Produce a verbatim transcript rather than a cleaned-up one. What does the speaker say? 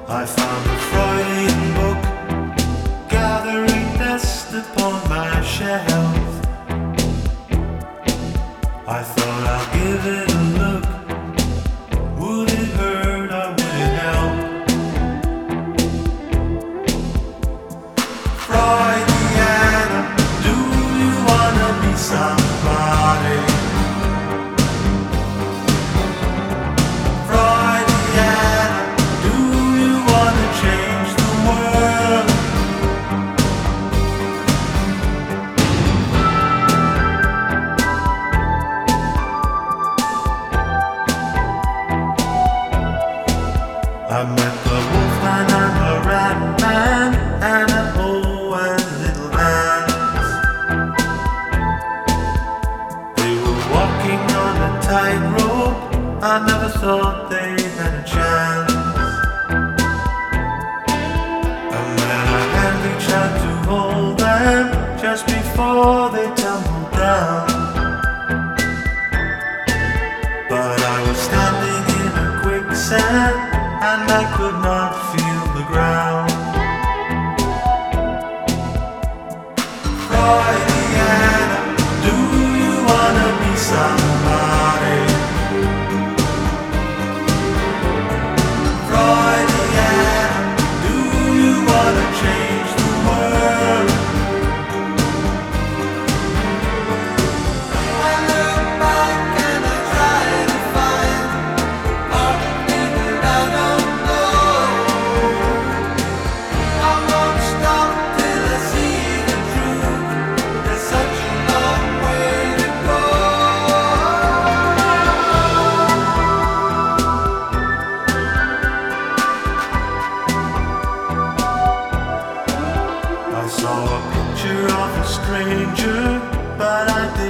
I found a Freudian book gathering dust upon my shelf. I thought I'll give it a look. Would it hurt or would it help? Freudiana, do you wanna be somebody? Freudiana, do you wanna change the world? I met the wolfman and the rat man and an old and little dance. They were walking on a tightrope. I never thought they had a chance. And then I had reached out to hold them just before they tumbled down. But I was standing in a quicksand and I could not feel the ground. Freudiana, do you wanna be somebody? Freudiana, do you wanna change the world? I look back and I try to find part of me that I don't know. I won't stop till I see the truth. There's such a long way to go. I saw a picture of a stranger, but I didn't